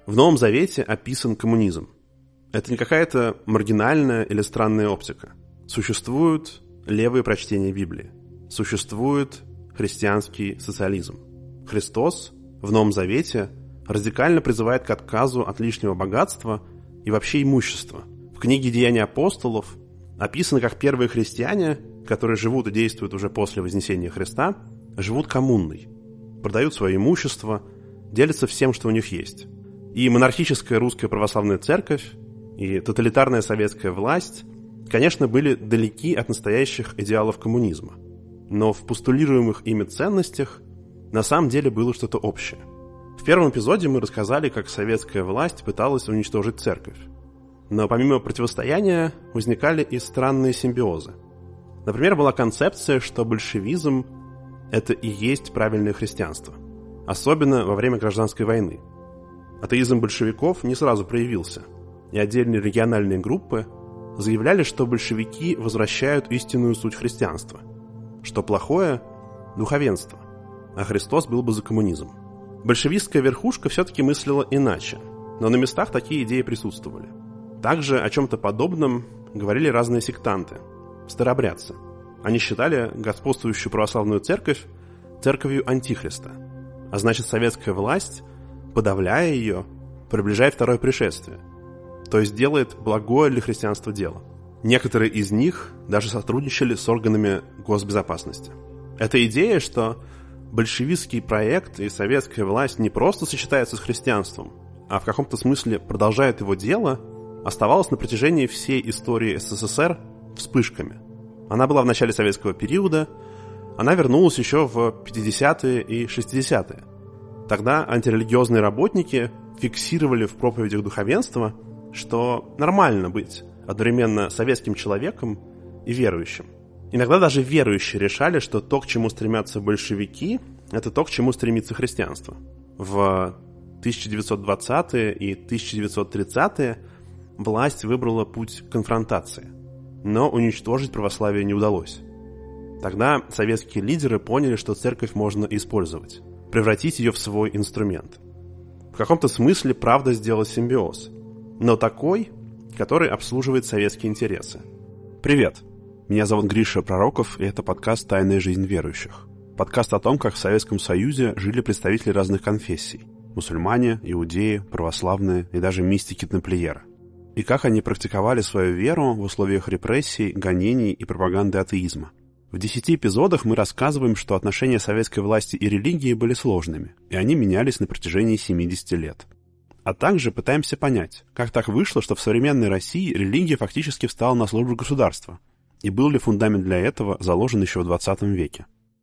В Новом Завете описан коммунизм. Это не какая-то маргинальная или странная оптика. Существуют левые прочтения Библии. Существует христианский социализм. Христос в Новом Завете радикально призывает к отказу от лишнего богатства и вообще имущества. В книге «Деяния апостолов» описано, как первые христиане, которые живут и действуют уже после Вознесения Христа, живут коммунной, продают свое имущество, делятся всем, что у них есть. И монархическая русская православная церковь, и тоталитарная советская власть, конечно, были далеки от настоящих идеалов коммунизма. Но в постулируемых ими ценностях на самом деле было что-то общее. В первом эпизоде мы рассказали, как советская власть пыталась уничтожить церковь. Но помимо противостояния возникали и странные симбиозы. Например, была концепция, что большевизм – это и есть правильное христианство, особенно во время гражданской войны. Атеизм большевиков не сразу проявился, и отдельные региональные группы заявляли, что большевики возвращают истинную суть христианства, что плохое – духовенство, а Христос был бы за коммунизм. Большевистская верхушка все-таки мыслила иначе, но на местах такие идеи присутствовали. Также о чем-то подобном говорили разные сектанты, старообрядцы. Они считали господствующую православную церковь церковью Антихриста, а значит, советская власть, подавляя ее, приближает второе пришествие, то есть делает благое для христианства дело. Некоторые из них даже сотрудничали с органами госбезопасности. Эта идея, что большевистский проект и советская власть не просто сочетаются с христианством, а в каком-то смысле продолжают его дело, оставалась на протяжении всей истории СССР вспышками. Она была в начале советского периода, она вернулась еще в 50-е и 60-е. Тогда антирелигиозные работники фиксировали в проповедях духовенства, что нормально быть одновременно советским человеком и верующим. Иногда даже верующие решали, что то, к чему стремятся большевики, это то, к чему стремится христианство. В 1920-е и 1930-е власть выбрала путь конфронтации, но уничтожить православие не удалось. Тогда советские лидеры поняли, что церковь можно использовать, превратить ее в свой инструмент. В каком-то смысле правда сделала симбиоз, но такой, который обслуживает советские интересы. Привет, меня зовут Гриша Пророков, и это подкаст «Тайная жизнь верующих». Подкаст о том, как в Советском Союзе жили представители разных конфессий – мусульмане, иудеи, православные и даже мистики-тамплиеры. И как они практиковали свою веру в условиях репрессий, гонений и пропаганды атеизма. В 10 эпизодах мы рассказываем, что отношения советской власти и религии были сложными, и они менялись на протяжении 70 лет. А также пытаемся понять, как так вышло, что в современной России религия фактически встала на службу государства, и был ли фундамент для этого заложен еще в 20 веке.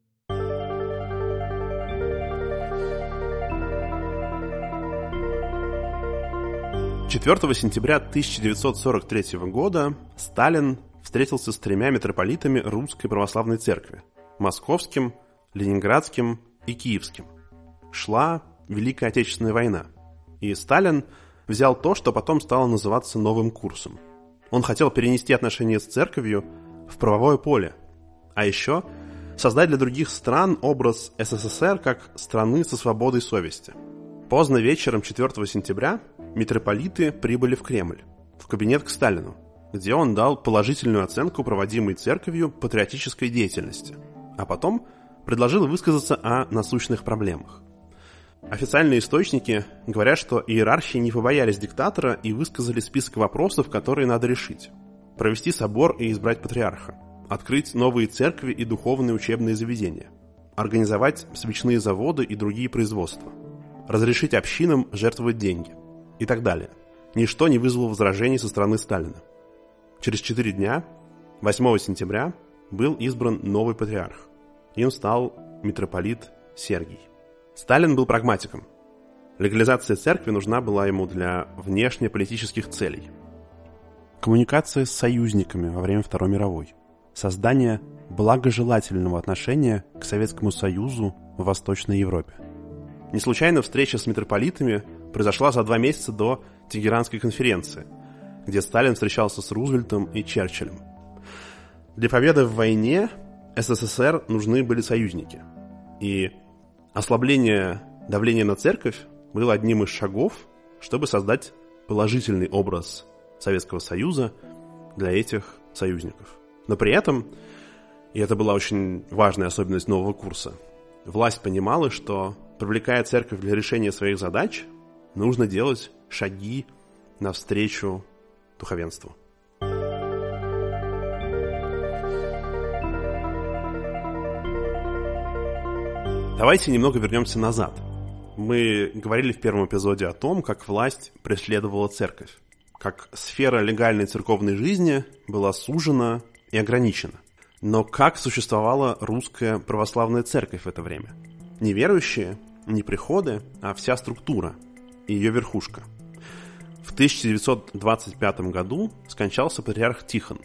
«4 сентября 1943 года Сталин встретился с 3 митрополитами Русской Православной Церкви – Московским, Ленинградским и Киевским. Шла Великая Отечественная война, и Сталин взял то, что потом стало называться новым курсом. Он хотел перенести отношения с церковью в правовое поле, а еще создать для других стран образ СССР как страны со свободой совести. Поздно вечером 4 сентября митрополиты прибыли в Кремль, в кабинет к Сталину, где он дал положительную оценку проводимой церковью патриотической деятельности, а потом предложил высказаться о насущных проблемах. Официальные источники говорят, что иерархи не побоялись диктатора и высказали список вопросов, которые надо решить. Провести собор и избрать патриарха, открыть новые церкви и духовные учебные заведения, организовать свечные заводы и другие производства, разрешить общинам жертвовать деньги и так далее. Ничто не вызвало возражений со стороны Сталина. Через 4 дня, 8 сентября, был избран новый патриарх. Им стал митрополит Сергий. Сталин был прагматиком. Легализация церкви нужна была ему для внешнеполитических целей. Коммуникация с союзниками во время Второй мировой. Создание благожелательного отношения к Советскому Союзу в Восточной Европе. Не случайно встреча с митрополитами произошла за 2 месяца до Тегеранской конференции, где Сталин встречался с Рузвельтом и Черчиллем. Для победы в войне СССР нужны были союзники. И ослабление давления на церковь было одним из шагов, чтобы создать положительный образ Советского Союза для этих союзников. Но при этом, и это была очень важная особенность нового курса, власть понимала, что, привлекая церковь для решения своих задач, нужно делать шаги навстречу духовенству. Давайте немного вернемся назад. Мы говорили в первом эпизоде о том, как власть преследовала церковь, как сфера легальной церковной жизни была сужена и ограничена. Но как существовала русская православная церковь в это время? Не верующие, не приходы, а вся структура и ее верхушка. В 1925 году скончался патриарх Тихон,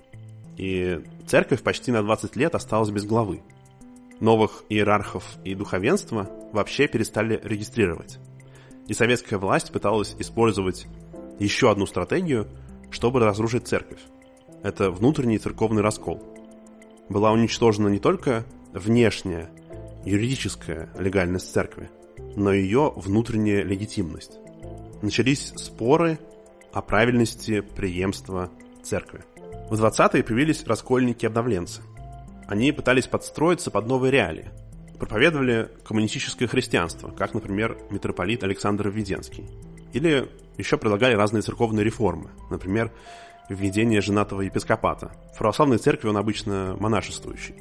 и церковь почти на 20 лет осталась без главы. Новых иерархов и духовенства вообще перестали регистрировать. И советская власть пыталась использовать еще одну стратегию, чтобы разрушить церковь. Это внутренний церковный раскол. Была уничтожена не только внешняя, юридическая легальность церкви, но и ее внутренняя легитимность. Начались споры о правильности преемства церкви. В 20-е появились раскольники-обновленцы. Они пытались подстроиться под новые реалии. Проповедовали коммунистическое христианство, как, например, митрополит Александр Введенский. Или еще предлагали разные церковные реформы, например, введение женатого епископата. В православной церкви он обычно монашествующий.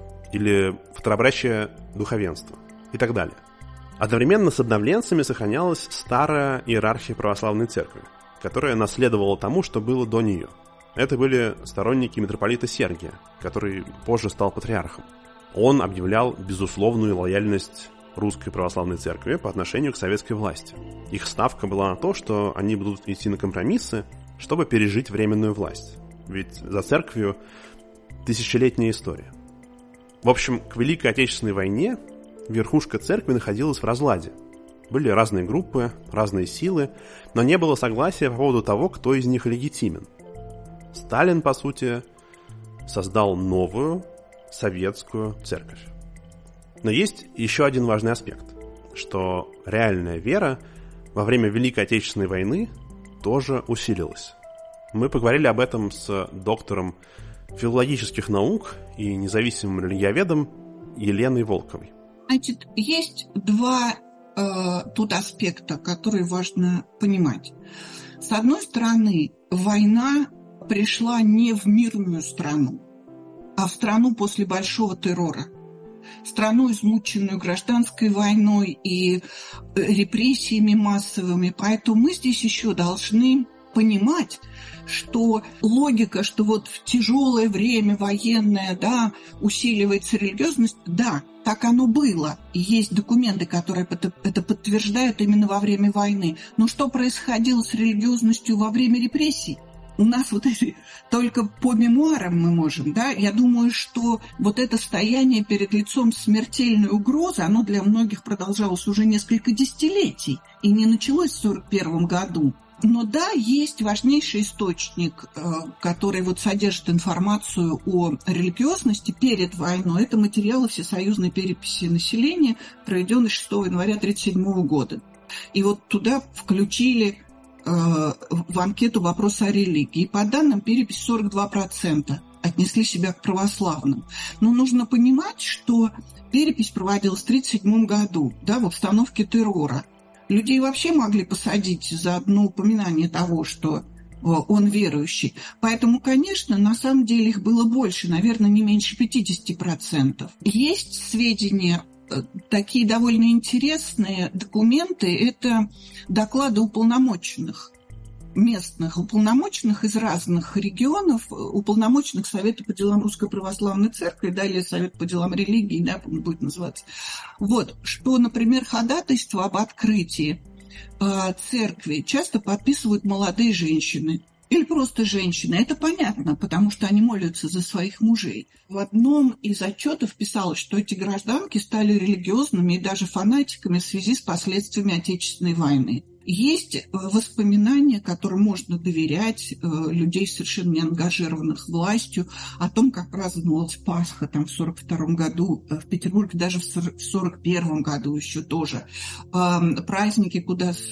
Или второобращее духовенство и так далее. Одновременно с обновленцами сохранялась старая иерархия православной церкви, которая наследовала тому, что было до нее. Это были сторонники митрополита Сергия, который позже стал патриархом. Он объявлял безусловную лояльность русской православной церкви по отношению к советской власти. Их ставка была на то, что они будут идти на компромиссы, чтобы пережить временную власть. Ведь за церковью тысячелетняя история. В общем, к Великой Отечественной войне верхушка церкви находилась в разладе. Были разные группы, разные силы, но не было согласия по поводу того, кто из них легитимен. Сталин, по сути, создал новую советскую церковь. Но есть еще один важный аспект, что реальная вера во время Великой Отечественной войны тоже усилилась. Мы поговорили об этом с доктором филологических наук и независимым религиоведом Еленой Волковой. Значит, есть два тут аспекта, которые важно понимать. С одной стороны, война пришла не в мирную страну, а в страну после большого террора. Страну, измученную гражданской войной и репрессиями массовыми. Поэтому мы здесь еще должны понимать, что логика, что вот в тяжелое время военное, да, усиливается религиозность, да, так оно было. И есть документы, которые это подтверждают именно во время войны. Но что происходило с религиозностью во время репрессий? У нас вот эти только по мемуарам мы можем, да, я думаю, что вот это стояние перед лицом смертельной угрозы, оно для многих продолжалось уже несколько десятилетий и не началось в 1941 году. Но да, есть важнейший источник, который вот содержит информацию о религиозности перед войной. Это материалы всесоюзной переписи населения, проведенные 6 января 1937 года. И вот туда включили в анкету вопрос о религии. И по данным переписи 42% отнесли себя к православным. Но нужно понимать, что перепись проводилась в 1937 году, да, в обстановке террора. Людей вообще могли посадить за одно упоминание того, что он верующий. Поэтому, конечно, на самом деле их было больше, наверное, не меньше 50%. Есть сведения, такие довольно интересные документы, это доклады уполномоченных, местных уполномоченных из разных регионов, уполномоченных Совета по делам Русской Православной Церкви, далее Совет по делам религии, да, будет называться. Вот, что, например, ходатайство об открытии церкви часто подписывают молодые женщины или просто женщины. Это понятно, потому что они молятся за своих мужей. В одном из отчетов писалось, что эти гражданки стали религиозными и даже фанатиками в связи с последствиями Отечественной войны. Есть воспоминания, которым можно доверять, людей, совершенно не ангажированных властью, о том, как праздновалась Пасха там, в 1942 году, в Петербурге даже в 1941 году еще тоже. Праздники, куда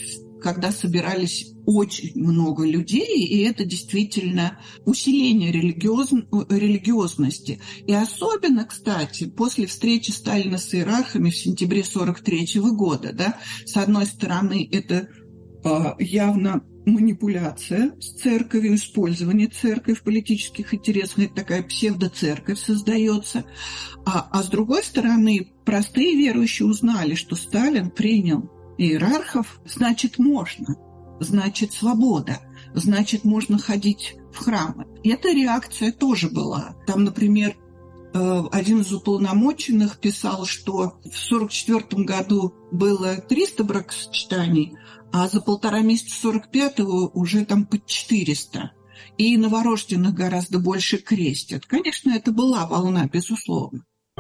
когда собирались очень много людей, и это действительно усиление религиозности. И особенно, кстати, после встречи Сталина с иерархами в сентябре 1943 года, да, с одной стороны, это явно манипуляция с церковью, использование церкви в политических интересах, это такая псевдоцерковь создается. А с другой стороны, простые верующие узнали, что Сталин принял иерархов, значит, можно, значит, свобода, значит, можно ходить в храмы. И эта реакция тоже была. Там, например, один из уполномоченных писал, что в 1944 году было 300 бракосочетаний, а за 1,5 месяца 45-го уже там под 400. И новорожденных гораздо больше крестят. Конечно, это была волна, безусловно.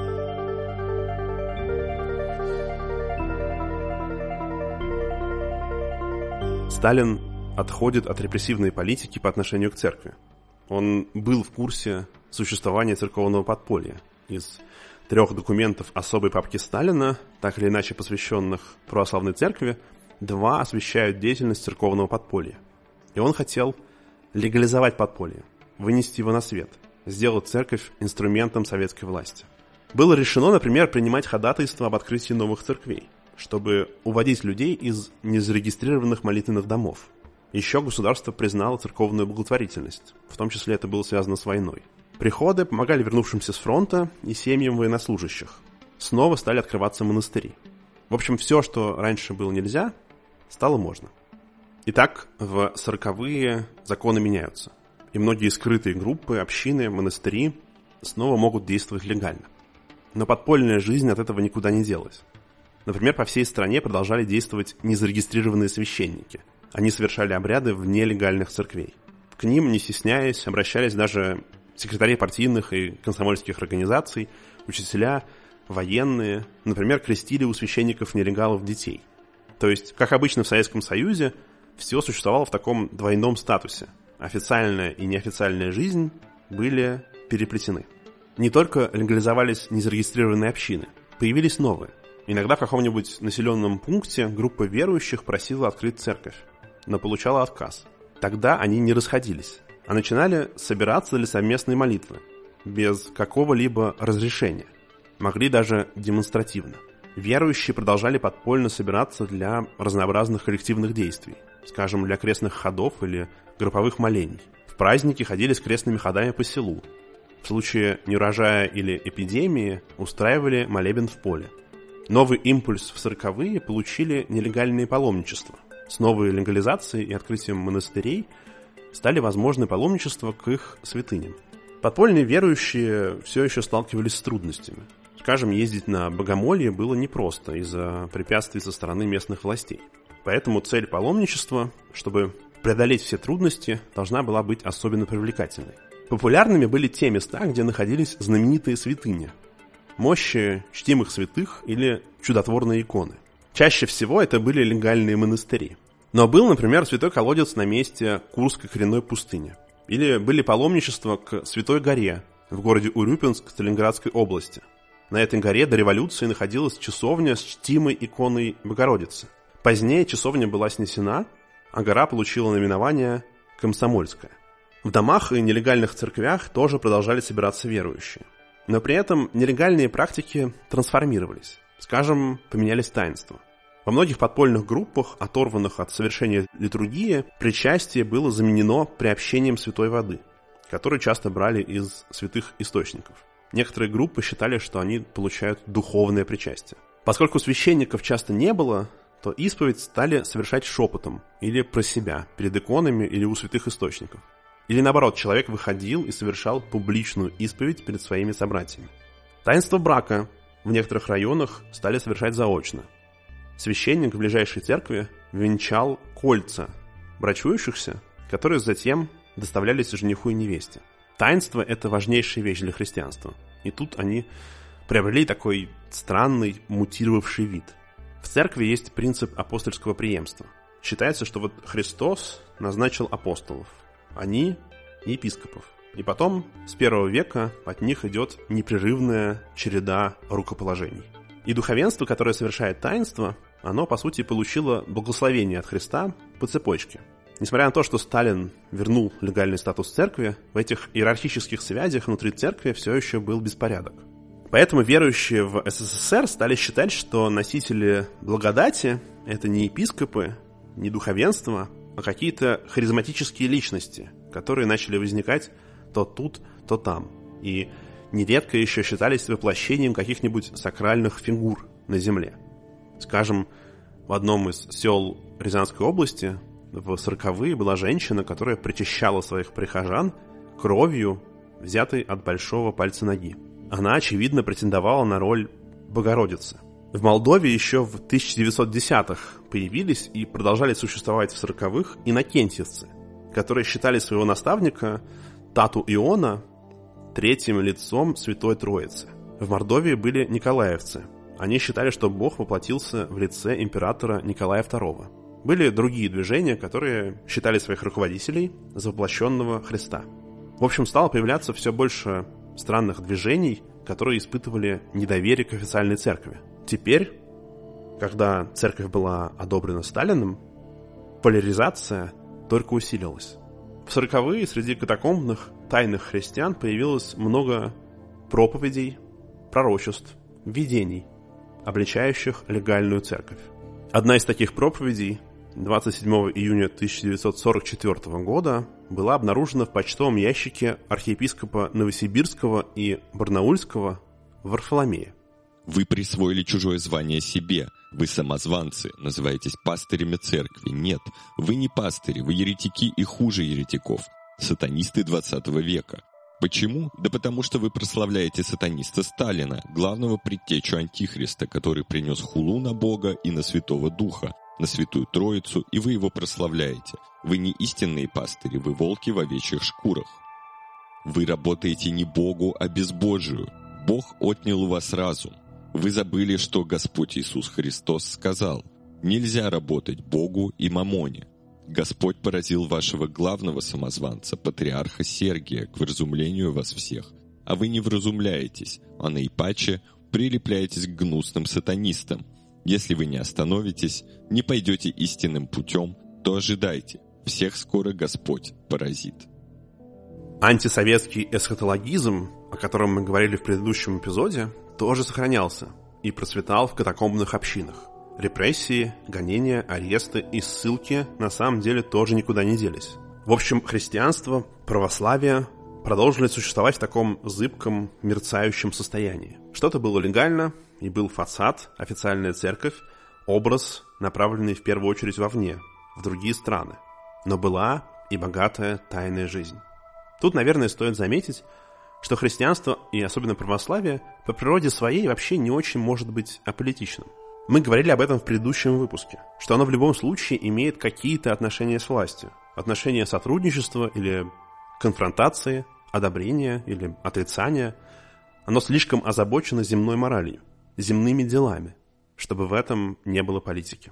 Сталин отходит от репрессивной политики по отношению к церкви. Он был в курсе существования церковного подполья. Из 3 документов особой папки Сталина, так или иначе посвященных православной церкви, 2 освещают деятельность церковного подполья. И он хотел легализовать подполье, вынести его на свет, сделать церковь инструментом советской власти. Было решено, например, принимать ходатайство об открытии новых церквей, чтобы уводить людей из незарегистрированных молитвенных домов. Еще государство признало церковную благотворительность, в том числе это было связано с войной. Приходы помогали вернувшимся с фронта и семьям военнослужащих. Снова стали открываться монастыри. В общем, все, что раньше было нельзя, стало можно. Итак, в 40-е законы меняются, и многие скрытые группы, общины, монастыри снова могут действовать легально. Но подпольная жизнь от этого никуда не делась. Например, по всей стране продолжали действовать незарегистрированные священники. Они совершали обряды в нелегальных церквей. К ним, не стесняясь, обращались даже секретари партийных и комсомольских организаций, учителя, военные, например, крестили у священников-нелегалов детей. То есть, как обычно в Советском Союзе, все существовало в таком двойном статусе. Официальная и неофициальная жизнь были переплетены. Не только легализовались незарегистрированные общины, появились новые. Иногда в каком-нибудь населенном пункте группа верующих просила открыть церковь, но получала отказ. Тогда они не расходились, а начинали собираться для совместной молитвы, без какого-либо разрешения. Могли даже демонстративно. Верующие продолжали подпольно собираться для разнообразных коллективных действий, скажем, для крестных ходов или групповых молений. В праздники ходили с крестными ходами по селу. В случае неурожая или эпидемии устраивали молебен в поле. Новый импульс в 40-е получили нелегальные паломничества. С новой легализацией и открытием монастырей стали возможны паломничества к их святыням. Подпольные верующие все еще сталкивались с трудностями. Скажем, ездить на богомолье было непросто из-за препятствий со стороны местных властей. Поэтому цель паломничества, чтобы преодолеть все трудности, должна была быть особенно привлекательной. Популярными были те места, где находились знаменитые святыни, мощи чтимых святых или чудотворные иконы. Чаще всего это были легальные монастыри. Но был, например, святой колодец на месте Курской коренной пустыни. Или были паломничества к Святой горе в городе Урюпинск Сталинградской области. На этой горе до революции находилась часовня с чтимой иконой Богородицы. Позднее часовня была снесена, а гора получила наименование Комсомольская. В домах и нелегальных церквях тоже продолжали собираться верующие. Но при этом нелегальные практики трансформировались. Скажем, поменялись таинства. Во многих подпольных группах, оторванных от совершения литургии, причастие было заменено приобщением святой воды, которую часто брали из святых источников. Некоторые группы считали, что они получают духовное причастие. Поскольку священников часто не было, то исповедь стали совершать шепотом или про себя, перед иконами или у святых источников. Или наоборот, человек выходил и совершал публичную исповедь перед своими собратьями. Таинство брака в некоторых районах стали совершать заочно. Священник в ближайшей церкви венчал кольца брачующихся, которые затем доставлялись жениху и невесте. Таинство – это важнейшая вещь для христианства. И тут они приобрели такой странный, мутировавший вид. В церкви есть принцип апостольского преемства. Считается, что вот Христос назначил апостолов, они – епископов. И потом, с 1 века, от них идет непрерывная череда рукоположений. И духовенство, которое совершает таинство, оно, по сути, получило благословение от Христа по цепочке. Несмотря на то, что Сталин вернул легальный статус церкви, в этих иерархических связях внутри церкви все еще был беспорядок. Поэтому верующие в СССР стали считать, что носители благодати – это не епископы, не духовенство, а какие-то харизматические личности, которые начали возникать то тут, то там. И нередко еще считались воплощением каких-нибудь сакральных фигур на земле. Скажем, в одном из сел Рязанской области в 40-е была женщина, которая причащала своих прихожан кровью, взятой от большого пальца ноги. Она, очевидно, претендовала на роль Богородицы. В Молдове еще в 1910-х появились и продолжали существовать в 40-х иннокентьевцы, которые считали своего наставника Тату Иона третьим лицом Святой Троицы. В Мордовии были николаевцы. Они считали, что Бог воплотился в лице императора Николая II. Были другие движения, которые считали своих руководителей за воплощенного Христа. В общем, стало появляться все больше странных движений, которые испытывали недоверие к официальной церкви. Теперь, когда церковь была одобрена Сталиным, поляризация только усилилась. В 40-е среди катакомбных тайных христиан появилось много проповедей, пророчеств, видений, обличающих легальную церковь. Одна из таких проповедей 27 июня 1944 года была обнаружена в почтовом ящике архиепископа Новосибирского и Барнаульского Варфоломея. Вы присвоили чужое звание себе. Вы самозванцы, называетесь пастырями церкви. Нет, вы не пастыри, вы еретики и хуже еретиков. Сатанисты 20 века. Почему? Да потому что вы прославляете сатаниста Сталина, главного предтечу Антихриста, который принес хулу на Бога и на Святого Духа, на Святую Троицу, и вы его прославляете. Вы не истинные пастыри, вы волки в овечьих шкурах. Вы работаете не Богу, а безбожию. Бог отнял у вас разум. Вы забыли, что Господь Иисус Христос сказал: «Нельзя работать Богу и мамоне». Господь поразил вашего главного самозванца, патриарха Сергия, к вразумлению вас всех. А вы не вразумляетесь, а наипаче прилепляетесь к гнусным сатанистам. Если вы не остановитесь, не пойдете истинным путем, то ожидайте, всех скоро Господь поразит. Антисоветский эсхатологизм, о котором мы говорили в предыдущем эпизоде, тоже сохранялся и процветал в катакомбных общинах. Репрессии, гонения, аресты и ссылки на самом деле тоже никуда не делись. В общем, христианство, православие продолжили существовать в таком зыбком, мерцающем состоянии. Что-то было легально, и был фасад, официальная церковь, образ, направленный в первую очередь вовне, в другие страны. Но была и богатая тайная жизнь. Тут, наверное, стоит заметить, что христианство, и особенно православие, по природе своей вообще не очень может быть аполитичным. Мы говорили об этом в предыдущем выпуске, что оно в любом случае имеет какие-то отношения с властью. Отношения сотрудничества или конфронтации, одобрения или отрицания. Оно слишком озабочено земной моралью, земными делами, чтобы в этом не было политики.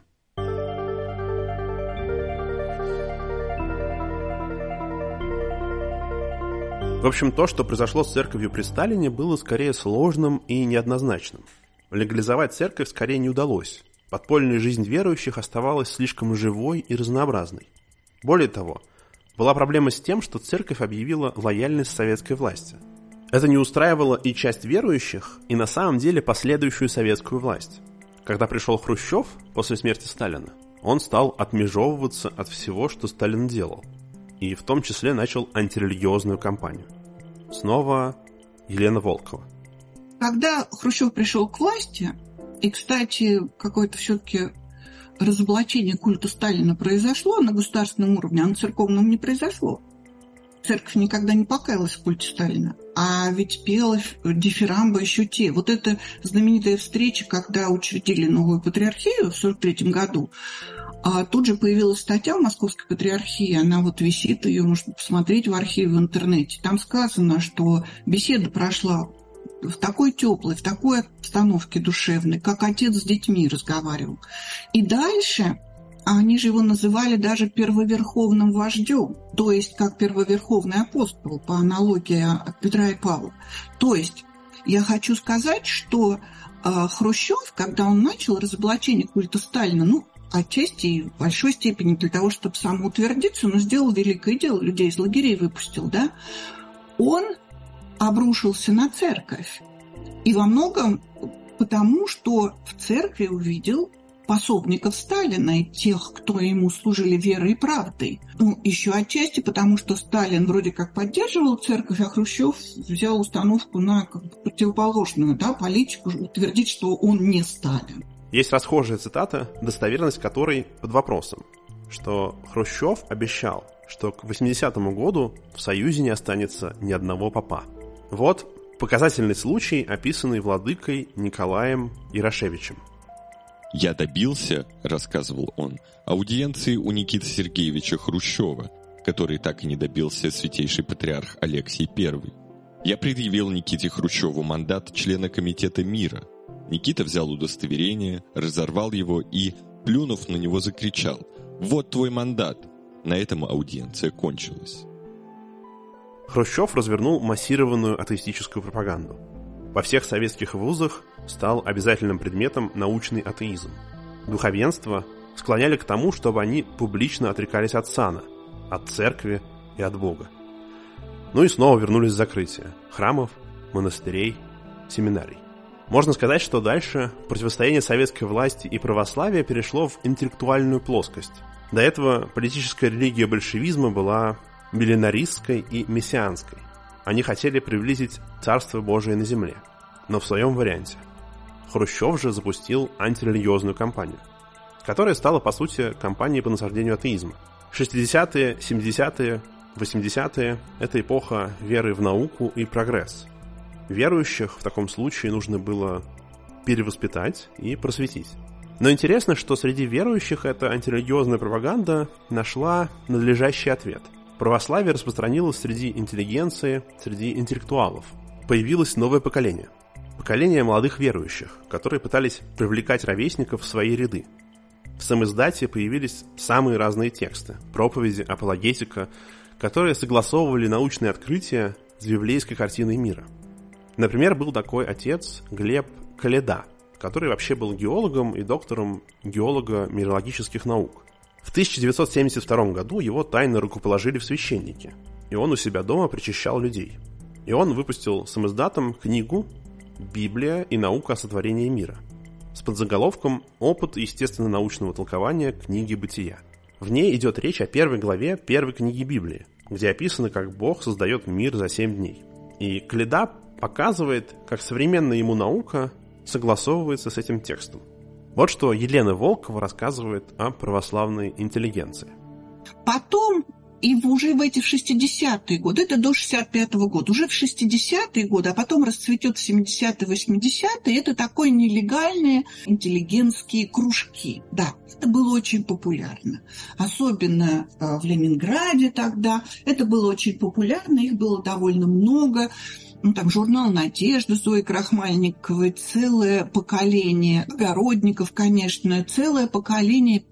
В общем, то, что произошло с церковью при Сталине, было скорее сложным и неоднозначным. Легализовать церковь скорее не удалось. Подпольная жизнь верующих оставалась слишком живой и разнообразной. Более того, была проблема с тем, что церковь объявила лояльность советской власти. Это не устраивало и часть верующих, и на самом деле последующую советскую власть. Когда пришел Хрущев после смерти Сталина, он стал отмежевываться от всего, что Сталин делал, и в том числе начал антирелигиозную кампанию. Снова Елена Волкова. Когда Хрущев пришел к власти, и, кстати, какое-то все-таки разоблачение культа Сталина произошло на государственном уровне, а на церковном не произошло. Церковь никогда не покаялась в культе Сталина, а ведь пела дифирамбы еще те. Вот эта знаменитая встреча, когда учредили новую патриархию в 1943 году, а тут же появилась статья в Московской патриархии, она вот висит, ее можно посмотреть в архиве в интернете. Там сказано, что беседа прошла в такой теплой, в такой обстановке душевной, как отец с детьми разговаривал. И дальше они же его называли даже первоверховным вождем, то есть как первоверховный апостол, по аналогии Петра и Павла. То есть я хочу сказать, что Хрущев, когда он начал разоблачение культа Сталина, отчасти и в большой степени для того, чтобы самоутвердиться, но сделал великое дело, людей из лагерей выпустил, да, он обрушился на церковь. И во многом потому, что в церкви увидел пособников Сталина и тех, кто ему служили верой и правдой. Еще отчасти потому, что Сталин вроде как поддерживал церковь, а Хрущев взял установку на противоположную, да, политику, утвердить, что он не Сталин. Есть расхожая цитата, достоверность которой под вопросом, что Хрущев обещал, что к 80-му году в Союзе не останется ни одного попа. Вот показательный случай, описанный владыкой Николаем Ярошевичем. «Я добился, — рассказывал он, — аудиенции у Никиты Сергеевича Хрущева, который так и не добился святейший патриарх Алексий I. Я предъявил Никите Хрущеву мандат члена Комитета мира. Никита взял удостоверение, разорвал его и, плюнув на него, закричал: «Вот твой мандат!» На этом аудиенция кончилась». Хрущев развернул массированную атеистическую пропаганду. Во всех советских вузах стал обязательным предметом научный атеизм. Духовенство склоняли к тому, чтобы они публично отрекались от сана, от церкви и от Бога. И снова вернулись закрытия храмов, монастырей, семинарий. Можно сказать, что дальше противостояние советской власти и православия перешло в интеллектуальную плоскость. До этого политическая религия большевизма была миллинаристской и мессианской. Они хотели приблизить Царство Божие на земле, но в своем варианте. Хрущев же запустил антирелигиозную кампанию, которая стала, по сути, кампанией по насаждению атеизма. 60-е, 70-е, 80-е – это эпоха веры в науку и прогресс. Верующих в таком случае нужно было перевоспитать и просветить. Но интересно, что среди верующих эта антирелигиозная пропаганда нашла надлежащий ответ. Православие распространилось среди интеллигенции, среди интеллектуалов. Появилось новое поколение. Поколение молодых верующих, которые пытались привлекать ровесников в свои ряды. В самиздате появились самые разные тексты, проповеди, апологетика, которые согласовывали научные открытия с библейской картиной мира. Например, был такой отец Глеб Коледа, который вообще был геологом и доктором геолого-минералогических наук. В 1972 году его тайно рукоположили в священники, и он у себя дома причащал людей. И он выпустил самиздатом книгу «Библия и наука о сотворении мира» с подзаголовком «Опыт естественно-научного толкования книги Бытия». В ней идет речь о первой главе первой книги Библии, где описано, как Бог создает мир за 7 дней. И Коледа показывает, как современная ему наука согласовывается с этим текстом. Вот что Елена Волкова рассказывает о православной интеллигенции. Потом, и уже в эти 60-е годы, это до 65-го года, уже в 60-е годы, а потом расцветет в 70-е, 80-е, это такое нелегальные интеллигентские кружки. Да, это было очень популярно. Особенно в Ленинграде тогда. Это было очень популярно, их было довольно много. Там журнал «Надежда» Зои Крахмальниковой, целое поколение огородников, конечно, целое поколение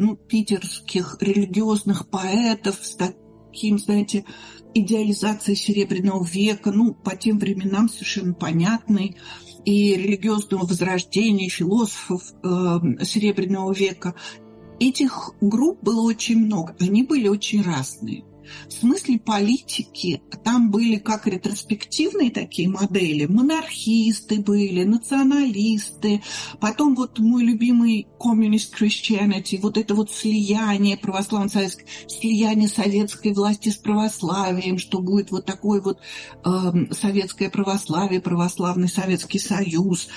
питерских религиозных поэтов с таким, знаете, идеализацией Серебряного века, по тем временам совершенно понятной, и религиозного возрождения философов Серебряного века. Этих групп было очень много, они были очень разные. В смысле политики там были как ретроспективные такие модели. Монархисты были, националисты. Потом вот мой любимый Communist Christianity, вот это вот слияние православно-советское, слияние советской власти с православием, что будет вот такое вот советское православие, православный Советский Союз.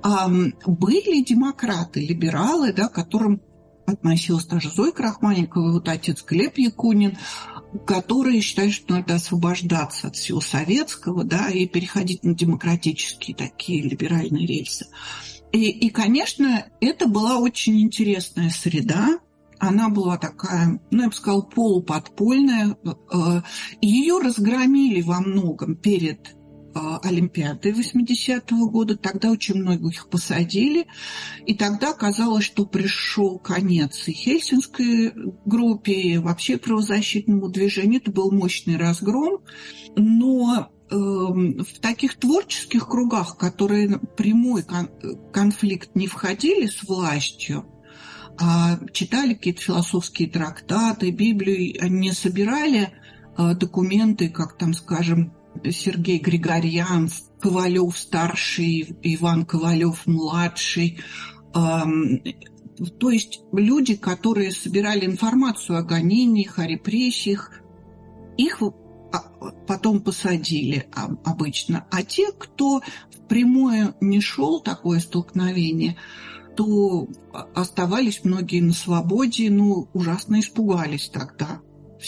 Были демократы, либералы, да, к которым относилась даже Зоя Крахмальникова, вот отец Глеб Якунин, которые считают, что надо освобождаться от всего советского, да, и переходить на демократические такие либеральные рельсы. И, конечно, это была очень интересная среда. Она была такая, я бы сказала, полуподпольная. Ее разгромили во многом перед Олимпиады 80-го года, тогда очень многих посадили, и тогда казалось, что пришел конец и Хельсинской группе, и вообще правозащитному движению. Это был мощный разгром, но в таких творческих кругах, которые в прямой конфликт не входили с властью, а читали какие-то философские трактаты, Библию, не собирали документы, как там, скажем, Сергей Григорьян, Ковалев-старший, Иван Ковалев-младший. То есть люди, которые собирали информацию о гонениях, о репрессиях, их потом посадили обычно. А те, кто впрямую не шел такое столкновение, то оставались многие на свободе, ужасно испугались тогда. В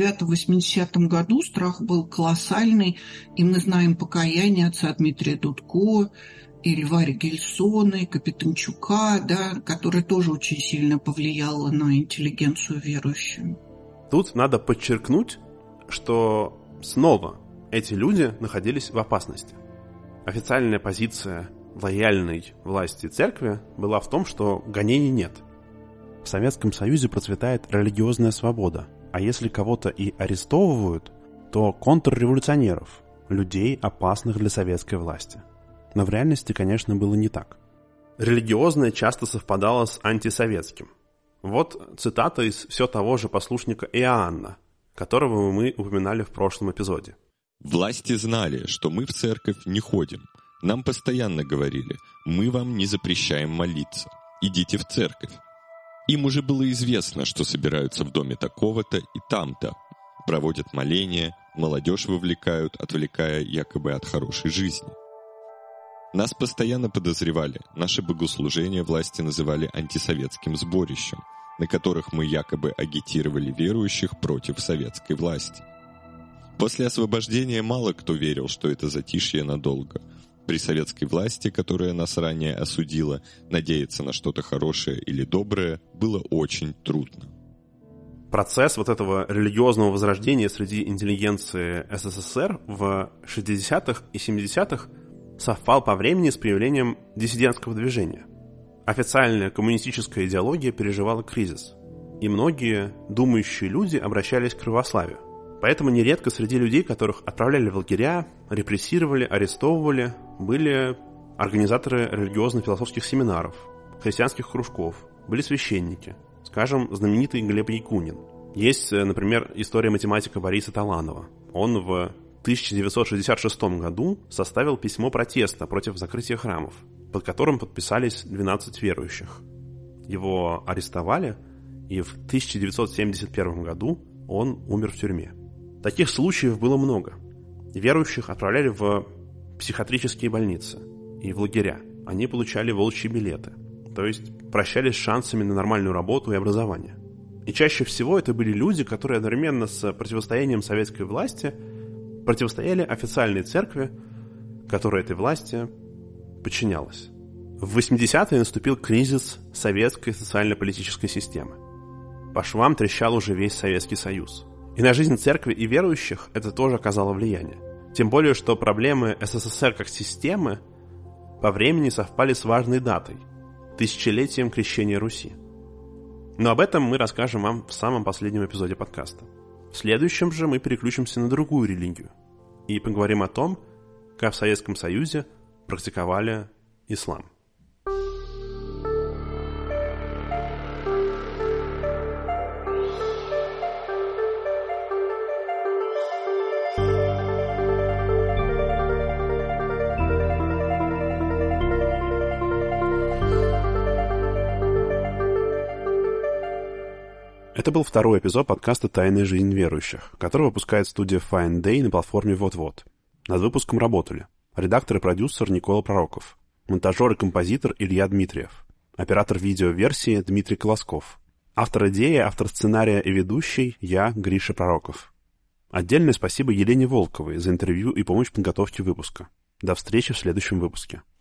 79-80 году страх был колоссальный, и мы знаем покаяние отца Дмитрия Дудко, и Льва Ригельсона, и Капитанчука, которое тоже очень сильно повлияло на интеллигенцию верующую. Тут надо подчеркнуть, что снова эти люди находились в опасности. Официальная позиция лояльной власти церкви была в том, что гонений нет. В Советском Союзе процветает религиозная свобода, а если кого-то и арестовывают, то контрреволюционеров, людей, опасных для советской власти. Но в реальности, конечно, было не так. Религиозное часто совпадало с антисоветским. Вот цитата из все того же послушника Иоанна, которого мы упоминали в прошлом эпизоде. «Власти знали, что мы в церковь не ходим. Нам постоянно говорили, мы вам не запрещаем молиться. Идите в церковь. Им уже было известно, что собираются в доме такого-то и там-то. Проводят моления, молодежь вовлекают, отвлекая якобы от хорошей жизни. Нас постоянно подозревали, наше богослужение власти называли антисоветским сборищем, на которых мы якобы агитировали верующих против советской власти. После освобождения мало кто верил, что это затишье надолго. При советской власти, которая нас ранее осудила, надеяться на что-то хорошее или доброе было очень трудно». Процесс вот этого религиозного возрождения среди интеллигенции СССР в 60-х и 70-х совпал по времени с появлением диссидентского движения. Официальная коммунистическая идеология переживала кризис, и многие думающие люди обращались к православию. Поэтому нередко среди людей, которых отправляли в лагеря, репрессировали, арестовывали, были организаторы религиозно-философских семинаров, христианских кружков, были священники, скажем, знаменитый Глеб Якунин. Есть, например, история математика Бориса Таланова. Он в 1966 году составил письмо протеста против закрытия храмов, под которым подписались 12 верующих. Его арестовали, и в 1971 году он умер в тюрьме. Таких случаев было много. Верующих отправляли в психиатрические больницы и в лагеря. Они получали волчьи билеты, то есть прощались с шансами на нормальную работу и образование. И чаще всего это были люди, которые одновременно с противостоянием советской власти противостояли официальной церкви, которая этой власти подчинялась. В 80-е наступил кризис советской социально-политической системы. По швам трещал уже весь Советский Союз. И на жизнь церкви и верующих это тоже оказало влияние. Тем более, что проблемы СССР как системы по времени совпали с важной датой – тысячелетием крещения Руси. Но об этом мы расскажем вам в самом последнем эпизоде подкаста. В следующем же мы переключимся на другую религию и поговорим о том, как в Советском Союзе практиковали ислам. Это был второй эпизод подкаста «Тайная жизнь верующих», который выпускает студия Fine Day на платформе Вот-Вот. Над выпуском работали редактор и продюсер Никола Пророков, монтажер и композитор Илья Дмитриев, оператор видеоверсии Дмитрий Колосков, автор идеи, автор сценария и ведущий я, Гриша Пророков. Отдельное спасибо Елене Волковой за интервью и помощь в подготовке выпуска. До встречи в следующем выпуске.